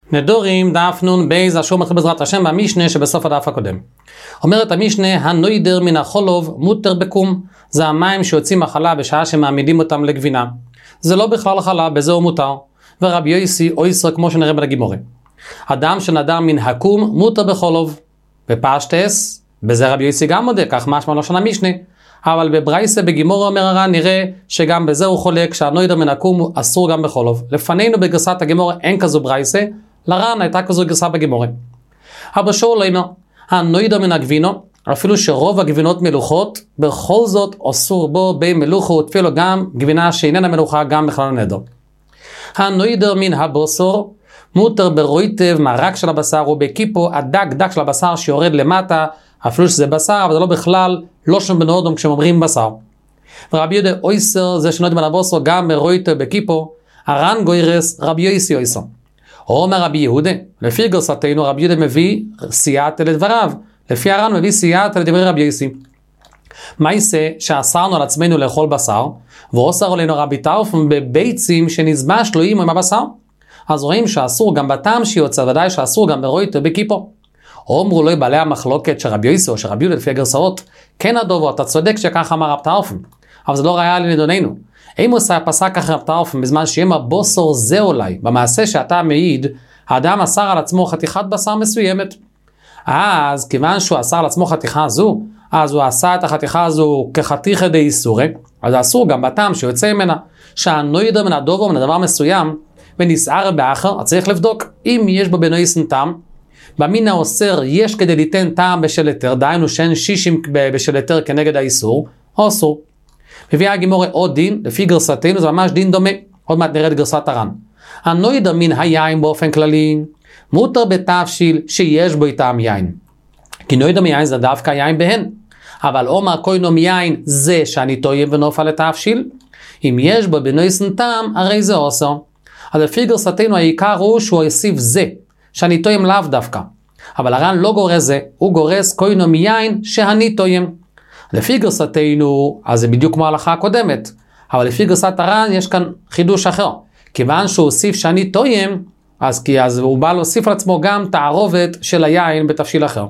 נדורים דף נון בייז אשר מתחיל בעזרת השם במשנה שבסוף הדף הקודם. אומרת המשנה, הנוידר מן החולוב מותר בקום. זה המים שיוצאים מחלה בשעה שמעמידים אותם לגבינה. זה לא בכלל חלה, בזה הוא מותר. ורבי יוסי או ישראל כמו שנראה בגימורה. אדם שנדר מן הקום מותר בחולוב. בפשטס, בזה רבי יוסי גם מודה, כך משמע לשון המשנה. אבל בברייסה בגימורה אומר הר"ן נראה שגם בזה הוא חולק שהנוידר מן הקום אסור גם בחולוב. לפנינו בגרסת הגימורה אין כזו ברייסה. לר"ן הייתה כזו גרסה בגימורה. אבל שאול אומר, הנוידר מן הגבינו, אפילו שרוב הגבינות מלוכות, בכל זאת אסור בו במלוכות, אפילו גם גבינה שאיננה מלוכה גם בכלל נדר. הנוידר מן הבוסור, מותר ברויטב מהרק של הבשר, ובקיפו הדק של הבשר שיורד למטה, אפילו שזה בשר, אבל זה לא בכלל, לא שם בנורדום כשאומרים בשר. ורבי יהודה אויסר, זה שנוידר מן הבוסור, גם ברויטב בקיפו, הר"ן גוירס, רבי יוסי אויסר. אומר רבי יהודה, לפי גרסתנו רבי יהודה מביא סייעתא לדבריו, לפי הר"ן מביא סייעתא לדברי רבי יוסי. מה יעשה שאסרנו על עצמנו לאכול בשר, ואוסר עלינו רבי טרפון בביצים שנזבש לו עם הבשר? אז רואים שאסור גם בטעם שיוצא, ודאי שאסור גם ברויטב בקיפו. אומרו לו בעלי המחלוקת שרבי יוסי או שרבי יהודה לפי הגרסאות, כן הדובו, אתה צודק שכך אמר רב טרפון, אבל זה לא ראיה לנדוננו. אם הוא פסק אחרי רב טרפון בזמן שיהיה הבוסור זה אולי, במעשה שאתה מעיד, האדם אסר על עצמו חתיכת בשר מסוימת. אז כיוון שהוא אסר על עצמו חתיכה זו, אז הוא עשה את החתיכה הזו כחתיכה די איסורי, אז אסור גם בטעם שיוצא ממנה, שהנוידר מן הדובו מן הדבר מסוים, ונסער באחר, אז צריך לבדוק אם יש בו בנויסן טעם, במין האוסר יש כדי ליתן טעם בשל היתר, דהיינו שאין שישים בשל היתר כנגד האיסור, או אסור. מביאה הגימורה עוד דין, לפי גרסתנו זה ממש דין דומה, עוד מעט נראה את גרסת הר"ן. הנוידר מן היין באופן כללי, מותר בתבשיל שיש בו טעם יין. כי נוידר מיין זה דווקא יין בהן. אבל אומר קוינו מיין זה שאני טועים ונופל לתבשיל, אם יש בו בנויסן טעם, הרי זה אוסר. אז לפי גרסתנו העיקר הוא שהוא יוסיף זה, שאני טועים לאו דווקא. אבל הר"ן לא גורס זה, הוא גורס קוינו מיין שאני טועים. לפי גרסתנו, אז זה בדיוק כמו ההלכה הקודמת, אבל לפי גרסת הר"ן יש כאן חידוש אחר. כיוון שהוא הוסיף שאני טועים, אז הוא בא להוסיף על עצמו גם תערובת של היין בתבשיל אחר.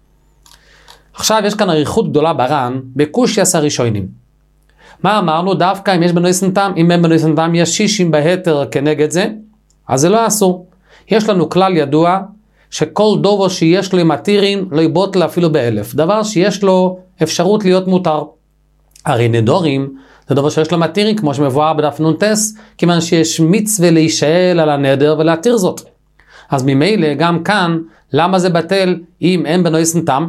עכשיו יש כאן אריכות גדולה בר"ן, בקושייס הראשונים. מה אמרנו? דווקא אם יש בנויסן טעם, אם אין בנויסן טעם יש שישים בהתר כנגד זה, אז זה לא אסור. יש לנו כלל ידוע, שכל דובו שיש לו עם מתירין לא יבוטל אפילו ב1,000. דבר שיש לו אפשרות להיות מותר. הרי נדורים זה דבר שיש לו מתירין כמו שמבואר בדף נונטס, כיוון שיש מצווה להישאל על הנדר ולהתיר זאת. אז ממילא גם כאן, למה זה בטל אם אין בנויסן טעם?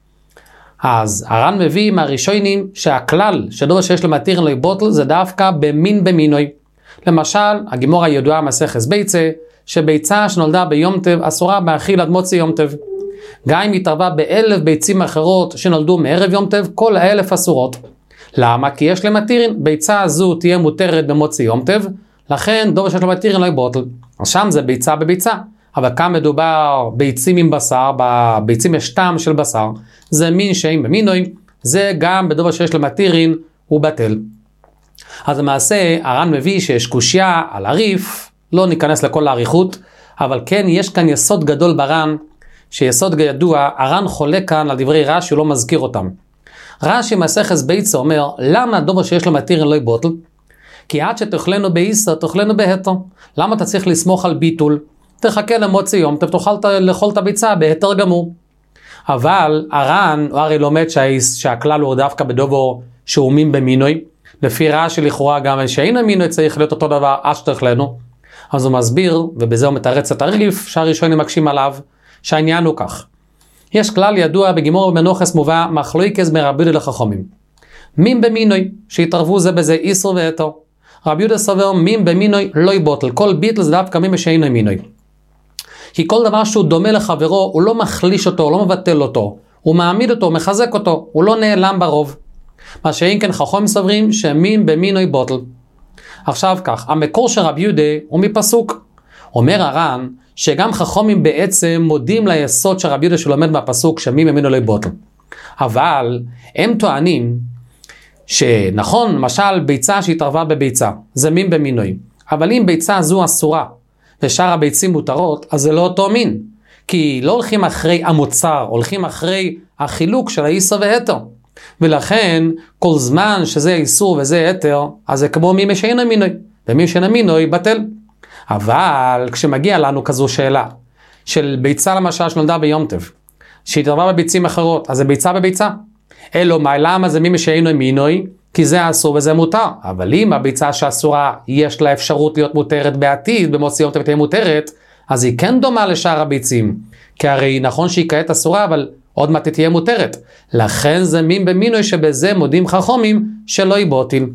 אז הר"ן מביא מהראשונים שהכלל שדבר שיש לו מתירין לא יבוטל זה דווקא במין במינוי. למשל, הגימורה הידועה מסכת ביצה, שביצה שנולדה ביום טב אסורה באכיל עד מוצאי יום טב. גם אם התערבה ב1,000 ביצים אחרות שנולדו מערב יום טב, כל 1,000 אסורות. למה? כי יש למתירין, ביצה הזו תהיה מותרת במוצאי יום טב, לכן דובר שיש למתירין לא יבוטל. אז שם זה ביצה בביצה, אבל כאן מדובר ביצים עם בשר, בביצים יש טעם של בשר, זה מין שאין במינוי, זה גם בדובר שיש למתירין הוא בטל. אז למעשה הר"ן מביא שיש קושיה על הריף, לא ניכנס לכל האריכות, אבל כן יש כאן יסוד גדול בר"ן, שיסוד ידוע, הר"ן חולק כאן על דברי רש"י, הוא לא מזכיר אותם. רש"י מסכת ביצה אומר, למה הדובר שיש לו מתירין לא יבוטל? כי עד שתאכלנו באיסר, תאכלנו בהתר. למה אתה צריך לסמוך על ביטול? תחכה למוצאי יום, תוכל לאכול את הביצה בהתר גמור. אבל הר"ן, הוא הרי לומד שהכלל הוא דווקא בדובר שהוא מין במינוי, לפי רש"י לכאורה גם שאין המינוי צריך להיות אותו דבר עד שתאכלנו. אז הוא מסביר, ובזה הוא מתרץ את הריף, שהראשונים מקשים עליו, שהעניין הוא כך. יש כלל ידוע בגימור ובמנוחס מובא, מחלוקת מרבי יהודה לחכמים. מין במינוי, שהתערבו זה בזה איסר והתר. רבי יהודה סובר, מין במינוי לא יבוטל. כל ביטל זה דווקא מין שאינו מינוי. כי כל דבר שהוא דומה לחברו, הוא לא מחליש אותו, הוא לא מבטל אותו. הוא מעמיד אותו, הוא מחזק אותו, הוא לא נעלם ברוב. מה שאין כן חכמים סוברים, שמין במינוי בוטל. עכשיו כך, המקור של רבי יהודה הוא מפסוק. אומר הר"ן שגם חכמים בעצם מודים ליסוד של רבי יהודה שלומד מהפסוק שמין במינוי לא יבוטל. אבל הם טוענים שנכון, למשל ביצה שהתערבה בביצה, זה מין במינוי. אבל אם ביצה זו אסורה, ושאר הביצים מותרות, אז זה לא אותו מין. כי לא הולכים אחרי המוצר, הולכים אחרי החילוק של האיסר והיתר. ולכן, כל זמן שזה איסור וזה היתר, אז זה כמו מי שאינו מינוי, ומי שאינו מינוי בטל. אבל כשמגיע לנו כזו שאלה, של ביצה למשל שנולדה ביום טוב, שהתערבה בביצים אחרות, אז זה ביצה בביצה. אלו מה, למה זה מי שאינו מינוי? כי זה אסור וזה מותר. אבל אם הביצה שאסורה יש לה אפשרות להיות מותרת בעתיד, במוציא יום טוב תהיה מותרת, אז היא כן דומה לשאר הביצים. כי הרי נכון שהיא כעת אסורה, אבל עוד מעט תהיה מותרת. לכן זה מין במינוי שבזה מודים חכמים שלא יבוטל.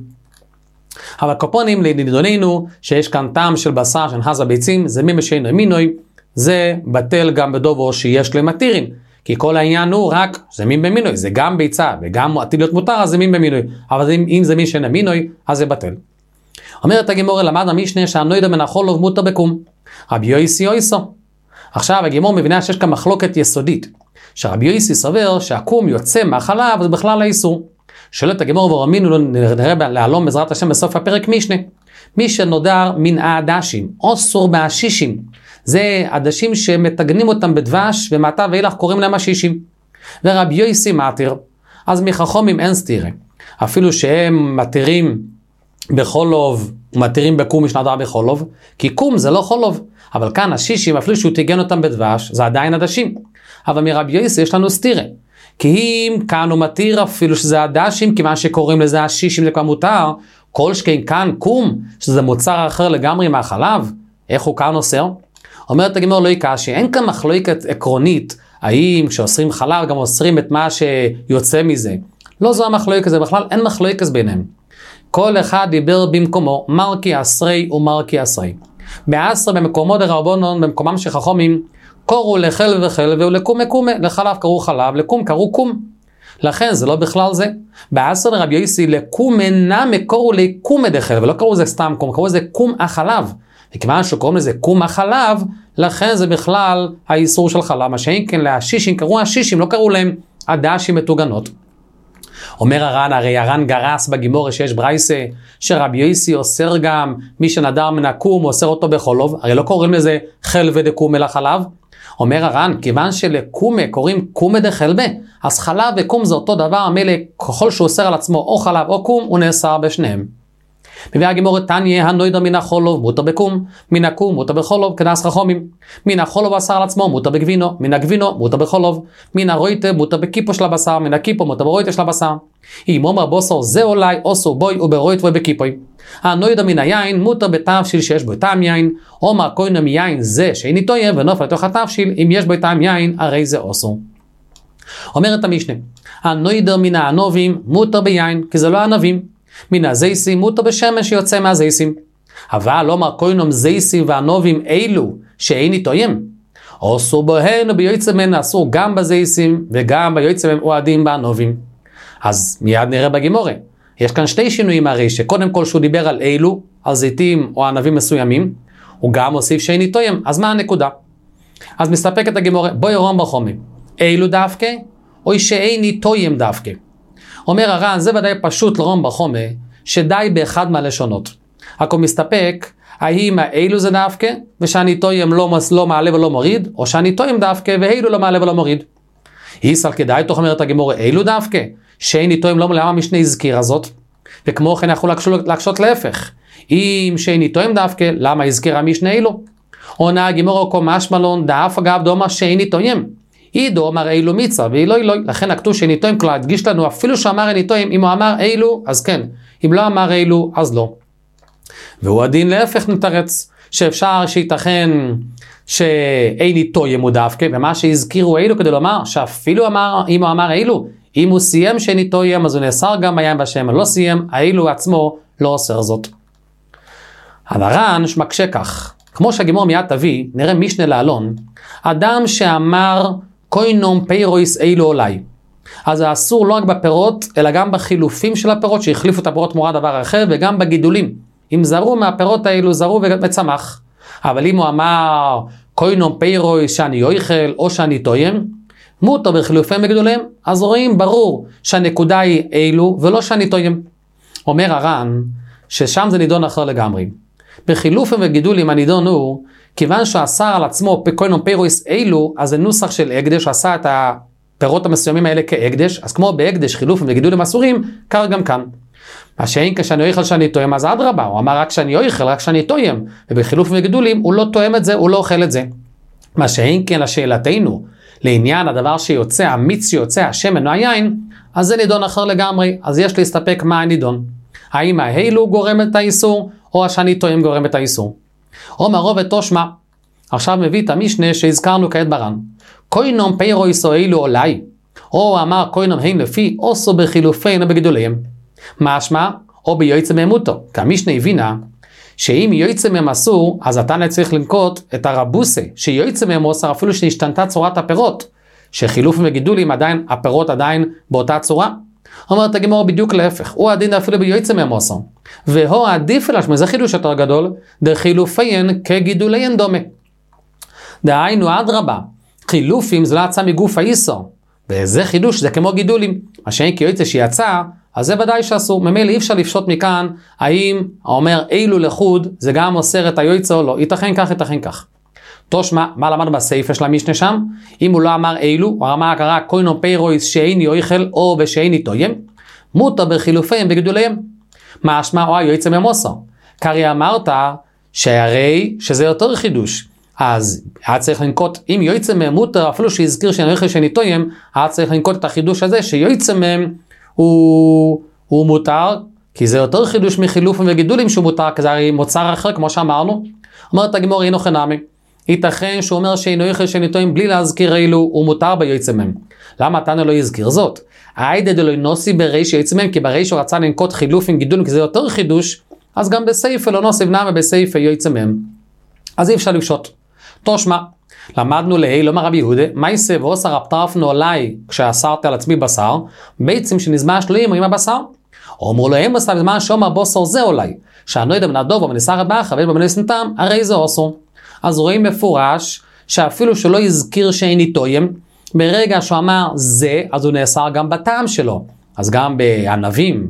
אבל קופונים לנידוננו שיש כאן טעם של בשר שנכנס הביצים, זה מין שאינו מינוי, זה בטל גם בדובו שיש למתירין. כי כל העניין הוא רק, זה מין במינוי, זה גם ביצה וגם עתיד להיות מותר, אז זה מין במינוי. אבל אם זה מין שאינו מינוי, אז זה בטל. אומרת הגמורה, למד המשנה שהנוידר מן החולוב מותר בקום. רבי יוסי אויסו. עכשיו הגמור מבינה שיש כאן מחלוקת יסודית, שרבי יוסי סובר שהקום יוצא מהחלב, זה בכלל האיסור. שואלת הגמור ורמינו, נראה להלום בעזרת השם בסוף הפרק משנה. מי שנודר מן העדשים, אוסור בעשישים, זה עדשים שמתגנים אותם בדבש, ומעתה ואילך קוראים להם עשישים. ורבי יוסי מתיר, אז מחכמים אין סתירה. אפילו שהם מתירים בחולוב, ומתירים בקום משנדר בחולוב, כי קום זה לא חולוב. אבל כאן השישים, אפילו שהוא תיגן אותם בדבש, זה עדיין עדשים. אבל מרבי יוסי יש לנו סתירה. כי אם כאן הוא מתיר אפילו שזה עדשים, כיוון שקוראים לזה השישים זה כבר מותר, כל שכן כאן קום, שזה מוצר אחר לגמרי מהחלב, איך הוא כאן אוסר? אומרת הגמור לא יקשי, אין כאן מחלוקת עקרונית, האם כשאוסרים חלב גם אוסרים את מה שיוצא מזה. לא זו המחלוקת, זה בכלל אין מחלוקת ביניהם. כל אחד דיבר במקומו, מרקי אסרי ומרקי אסרי. בעשרה במקומו דרבנן, במקומם של חכמים, קוראו לחל וחל ולקום מקומה, לחלב קראו חלב, לקום קראו קום. לכן זה לא בכלל זה. בעשר לרבי יוסי לקום אינם קוראו לקום דחל, ולא קראו זה סתם קום, קראו זה קום החלב. וכיוון שקוראים לזה קום החלב, לכן זה בכלל האיסור של חלב, מה שאין כן להשישים, קראו השישים, לא קראו להם עדשים מתוגנות. אומר הר"ן, הרי הר"ן גרס בגימורה שיש ברייסה, שרבי יוסי אוסר גם מי שנדר מן הקום, אוסר אותו בחולוב, הרי לא קוראים לזה חל ודקום אל החלב. אומר הר"ן, כיוון שלקומה קוראים קומה דחלבה, אז חלב וקום זה אותו דבר, המלא ככל שהוא אוסר על עצמו או חלב או קום, הוא נאסר בשניהם. מביאה הגמורה תניא, הנוידר מן החולוב מותר בקום, מן הקום מותר בחולוב, כדאס חכמים. מן החולוב אסר על עצמו מותר בגבינו, מן הגבינו מותר בחולוב, מן הרויטה מותר בקיפו של הבשר, מן הקיפו מותר ברויטה של הבשר. אם אומר בוסר זה אולי אוסו בוי וברויט ובקיפוי. הנוידר מן היין מותר בתבשיל שיש בו טעם יין, אומר קוינו מיין זה שאיני טועה ונופל לתוך התבשיל, אם יש בו טעם יין הרי זה אוסו. אומרת המשנה, הנוידר מן הענבים מותר ביין, כי זה לא ענבים. מן הזייסים מותר בשמן שיוצא מהזייסים. אבל לא אמר קוינום זייסים וענובים אלו שאיני טועים. אסור בהם וביוצא מן אסור גם בזייסים וגם ביוצא מהם אוהדים בענובים. אז מיד נראה בגימורה. יש כאן שני שינויים הרי שקודם כל שהוא דיבר על אלו, על זיתים או ענבים מסוימים, הוא גם הוסיף שאיני טועים. אז מה הנקודה? אז מסתפקת הגימורה, בואי רום בחומי. אלו דווקא או שאיני טועים דווקא. אומר הר"ן, זה ודאי פשוט לרום בחומה, שדי באחד מהלשונות. רק הוא מסתפק, האם האלו זה דווקא, ושאני טועים לא מעלה ולא מוריד, או שאני טועים דווקא, ואלו לא מעלה ולא מוריד. היסל כדאי, תוך אומרת הגמורה, אלו דווקא, שאיני טועים לא מעלה, למה המשנה הזכירה זאת? וכמו כן אנחנו להקשות להפך. אם שאיני טועים דווקא, למה הזכירה המשנה אלו? עונה הגמורה כה משמלון, דאף אגב דומר שאיני טועים. עידו אמר אילו מיצה, ואילו אילו, לכן הכתוב שאיני טועים, כלל הדגיש לנו אפילו שאמר איני טועים, אם הוא אמר אילו, אז כן, אם לא אמר אילו, אז לא. והוא הדין להפך נתרץ, שאפשר שייתכן שאיני טועים הוא דווקא, ומה שהזכירו אילו כדי לומר, שאפילו אמר, אם הוא אמר אילו, אם הוא סיים שאיני טועים, אז הוא נאסר גם ביין בשם, לא סיים, האילו עצמו לא אוסר זאת. הר"ן שמקשה כך, כמו שהגימור מיד תביא, נראה משנה לאלון, אדם שאמר קוינום פיירויס אילו אולי. אז זה אסור לא רק בפירות, אלא גם בחילופים של הפירות, שהחליפו את הפירות תמורת דבר אחר, וגם בגידולים. אם זרו מהפירות האלו, זרו וצמח. אבל אם הוא אמר קוינום פיירויס שאני אויכל, או שאני טועים, מותר בחילופיהם בגידוליהם, אז רואים ברור שהנקודה היא אילו, ולא שאני טועים. אומר הר"ן, ששם זה נידון אחר לגמרי. בחילופים וגידולים הנידון הוא, כיוון שאסר על עצמו קוינום פיירויס אילו, אז זה נוסח של הקדש, עשה את הפירות המסוימים האלה כהקדש, אז כמו בהקדש חילופים וגידולים אסורים, כך גם כאן. מה שאין כשאני אוכל שאני תואם, אז אדרבה, הוא אמר רק שאני אוכל, רק שאני תואם, ובחילופים וגידולים הוא לא תואם את זה, הוא לא אוכל את זה. מה שאין כן לשאלתנו, לעניין הדבר שיוצא, המיץ שיוצא, השמן או היין, אז זה נידון אחר לגמרי, אז יש להסתפק מה הנידון. האם ההילו גורם את האיסור, או השני תואם גורם את האיסור. אומר רובד תושמע, עכשיו מביא את המשנה שהזכרנו כעת ברן. קוינום פיירויס או אילו אולי, או אמר קוינום הן לפי, אוסו בחילופינו בגידוליהם. משמע, או ביועצם ממותו, כי המשנה הבינה, שאם יועצם מהם אסור, אז אתה צריך לנקוט את הרבוסה, שיועצם מהם אוסר אפילו שהשתנתה צורת הפירות, שחילופים וגידולים עדיין, הפירות עדיין באותה צורה. אומרת הגמרא בדיוק להפך, הוא הדין אפילו ביועצם מהם אוסר. והוא עדיף אלא זה חידוש יותר גדול, דחילופיין כגידוליין דומה. דהיינו אדרבה, חילופים זה לא יצא מגוף האיסור, וזה חידוש, זה כמו גידולים. מה שאין כי יועצה שיצא, אז זה ודאי שאסור. ממילא אי אפשר לפשוט מכאן, האם אומר אילו לחוד, זה גם אוסר את היועצה או לא, ייתכן כך, ייתכן כך. תושמע, מה למד בסייפה של המשנה שם? אם הוא לא אמר אילו, הוא אמר קרא קוינום פיירויס שאיני אוכל או בשאיני תוים, מותר בחילופיהם בגידוליהם. משמע או היועצה ממוסר. קרי אמרת שהרי שזה יותר חידוש. אז היה צריך לנקוט, אם יועצה מהם מותר, אפילו שהזכיר שאני אוכל שאני תוים, היה צריך לנקוט את החידוש הזה, שיועצה מהם הוא מותר, כי זה יותר חידוש מחילופים וגידולים שהוא מותר, כי זה הרי מוצר אחר, כמו שאמרנו. אומרת הגמרא אינו חינמי. ייתכן שהוא אומר שאינו אוכל שאני תוים בלי להזכיר אילו, הוא מותר ביועצה מהם. למה תנא לא יזכיר זאת? העידא דלא נוסי בריש יועצה מהם, כי בריש הוא רצה לנקוט חילופים גידולים, כי זה יותר חידוש, אז גם בסייפה לא נוסיף נמי בסייפה יועצה מהם. אז אי אפשר לפשוט. תושמע, למדנו להיל, אומר רבי יהודה, מה יעשה ועושה רפטרפנו עליי כשאסרתי על עצמי בשר, בעצם שנזמן שלויים עם הבשר. אומרו להם בשר בזמן שאומר בוסר זה אולי, שאני לא יודע מנדוב ומנסר הבאח, אבל במנס נתם, הרי זה אוסר. אז רואים מפורש, שאפילו שלא יזכיר שאיני תוים, ברגע שהוא אמר זה, אז הוא נאסר גם בטעם שלו. אז גם בענבים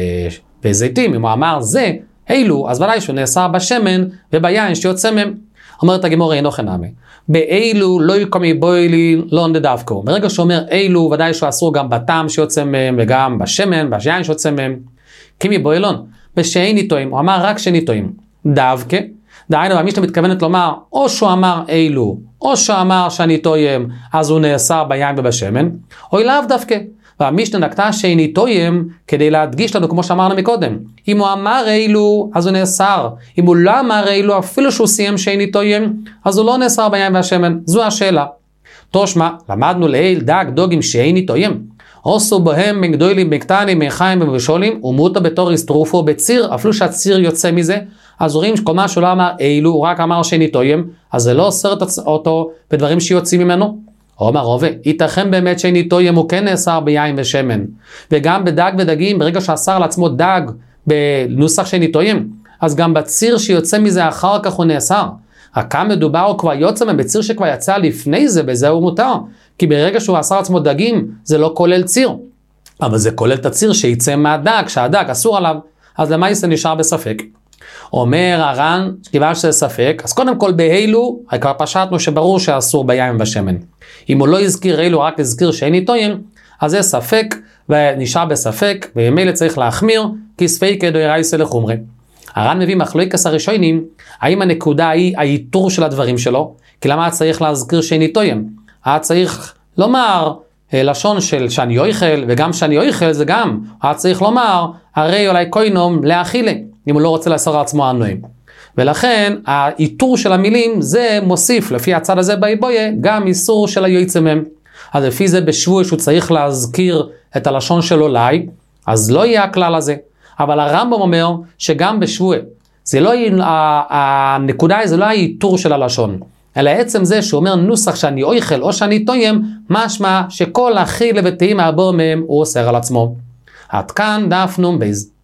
וזיתים, אם הוא אמר זה, אילו, אז ודאי שהוא נאסר בשמן וביין שיוצא מהם. אומרת הגמרא אינו חינמי. באילו לא יקומי בוילי לא נדדווקו. ברגע שאומר אילו, ודאי שהוא אסור גם בטעם שיוצא מהם, וגם בשמן, ביין שיוצא מהם. כמי בוילון, בשאיני תוים, הוא אמר רק שאיני תוים. דווקא, דהיינו, המשנה מתכוונת לומר, או שהוא אמר אילו, או שהוא אמר שאני תוים, אז הוא נאסר ביין ובשמן, או לאו דווקא. והמשנה נקטה שאיני תוים, כדי להדגיש לנו כמו שאמרנו מקודם. אם הוא אמר אילו, אז הוא נאסר. אם הוא לא אמר אילו, אפילו שהוא סיים שאיני תוים, אז הוא לא נאסר ביין והשמן. זו השאלה. תושמע, למדנו לאיל דג דוגים שאיני תוים. עושו בהם מגדולים, מקטנים, מחיים ובשולים, ומותה בתור יסטרופו בציר, אפילו שהציר יוצא מזה, אז רואים שכל מה שהוא לא אמר אילו, הוא רק אמר שאיני תוים, אז זה לא אוסר אותו בדברים שיוצאים ממנו. אומר רובה, ייתכן באמת שאיני תוים הוא כן נאסר ביין ושמן, וגם בדג ודגים, ברגע שאסר לעצמו דג בנוסח שאיני תוים, אז גם בציר שיוצא מזה אחר כך הוא נאסר. כאן מדובר הוא כבר יוצא בציר שכבר יצא לפני זה, בזה הוא מותר, כי ברגע שהוא אסר לעצמו דגים, זה לא כולל ציר, אבל זה כולל את הציר שיצא מהדג, שהדג אסור עליו, אז למה זה נשאר בספק? אומר הר"ן, כיוון שזה ספק, אז קודם כל בהילו, כבר פשטנו שברור שאסור ביין ובשמן. אם הוא לא יזכיר אילו, רק יזכיר שאיני תוים, אז זה ספק, ונשאר בספק, וממילא צריך להחמיר, כי ספיקא דאורייתא לחומרא. הר"ן מביא מחלוקת הראשונים, האם הנקודה היא האיתור של הדברים שלו, כי למה צריך להזכיר שאיני תוים? צריך לומר, לשון של שאני אוכל, וגם שאני אוכל זה גם, צריך לומר, הרי אולי קוינום להאכילה, אם הוא לא רוצה לאסור עצמו הנועים. ולכן, האיתור של המילים, זה מוסיף, לפי הצד הזה באיבויה, גם איסור של היועצה מהם. אז לפי זה בשבוע שהוא צריך להזכיר את הלשון של אולי, אז לא יהיה הכלל הזה. אבל הרמב"ם אומר שגם בשבוע, זה לא, הנקודה זה לא האיתור של הלשון, אלא עצם זה שהוא אומר נוסח שאני אוכל או שאני תוים, משמע שכל אכילה וטעימה הבא מהם הוא אוסר על עצמו. עד כאן דף נ"ב.